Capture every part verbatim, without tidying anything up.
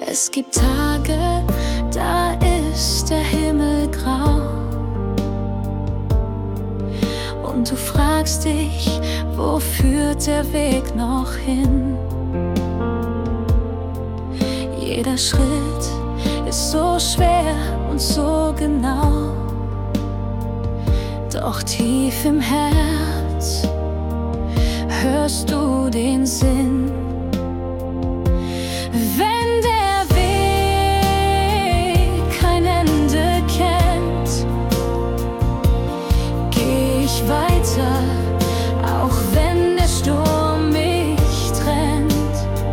Es gibt Tage, da ist der Himmel grau und du fragst dich, wo führt der Weg noch hin? Jeder Schritt ist so schwer und so genau, doch tief im Herz hörst du den Sinn. Wenn der Weg kein Ende kennt, geh ich weiter, auch wenn der Sturm mich trennt.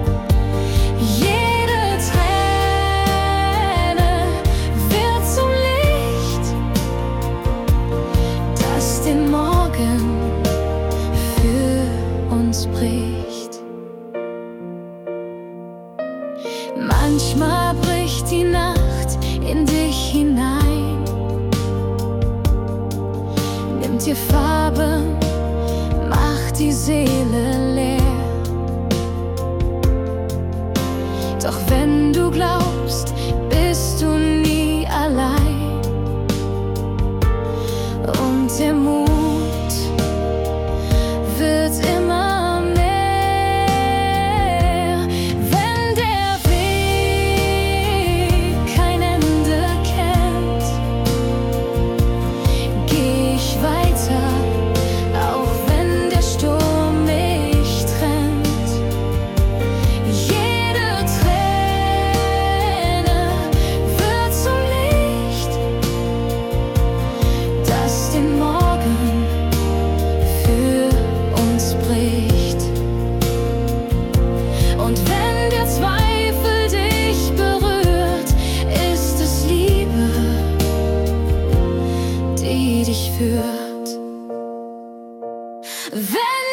Jede Träne wird zum Licht, das den Morgen für uns bricht. Manchmal bricht die Nacht in dich hinein, nimmt dir Farbe, macht die Seele leer. Doch wenn du glaubst, bist du nie allein und der Mut wird immer mehr. Wenn der Weg kein Ende kennt, geh ich weiter, auch wenn der Sturm mich trennt. Jede Träne wird zum Licht, das den Morgen für uns bricht. Und wenn der Zweifel dich berührt, ist es Liebe, die dich führt. Wenn